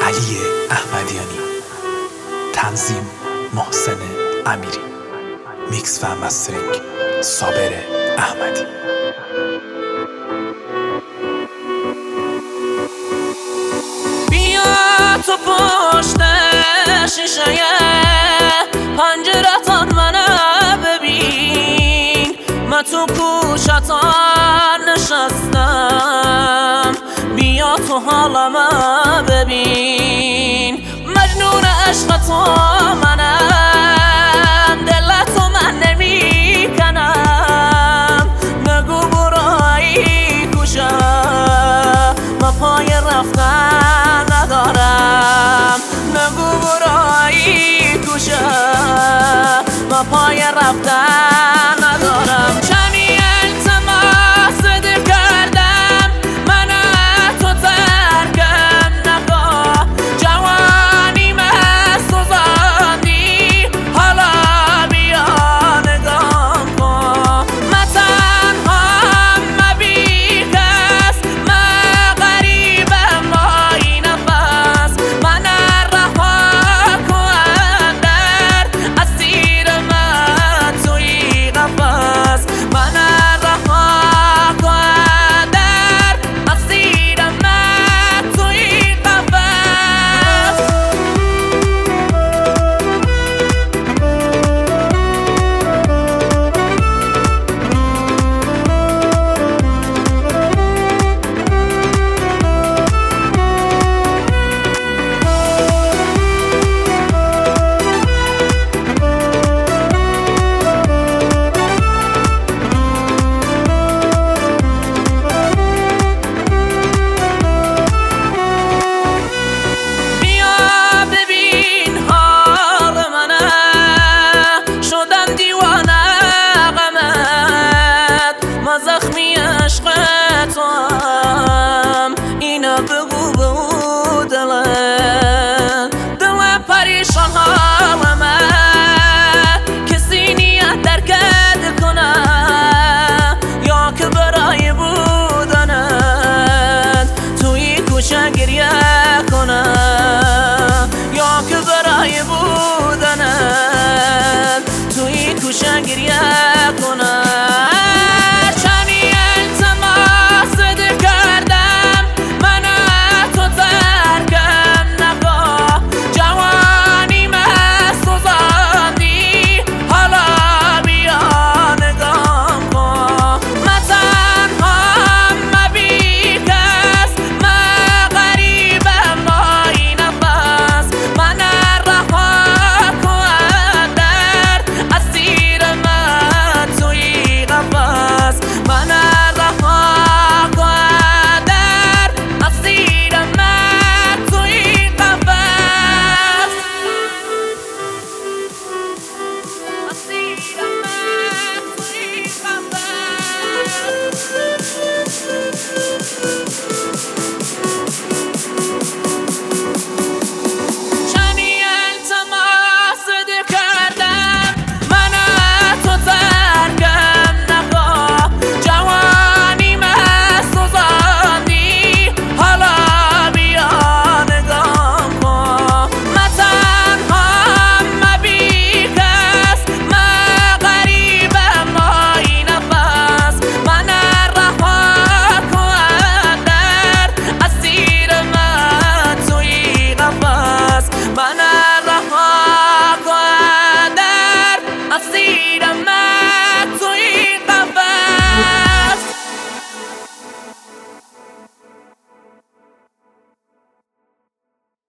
علی احمدیانی، تنظیم محسن امیری، میکس و مسترینگ صابر احمدی. بیا تو پشت شیشه پنجرتان منو ببین، من تو کوچتان نشستم، بیا تو حالمو ببین. مجنون عشق تو منم، دلتو من نمی کنم، نگو برای کجا، من پای رفتن ندارم، نگو برای کجا، من پای رفتن ندارم. چنی التماس دل کردم، من تو ترکم نکن، جوانی مسوزاندی، حالا بیا نگام کن. من تنهام بی کس، من غریبم با این نفس، من رها کن در اسیر من توی قفس، من رها کن در اسیر من توی قفس. زخمی عشق تو هم اینا بگو به او دل پریشان حالمه، کسی نیت درکت کنه یا که برای بودنت توی کوچه گریه کنه، یا که برای بودنت توی کوچه گریه کنه.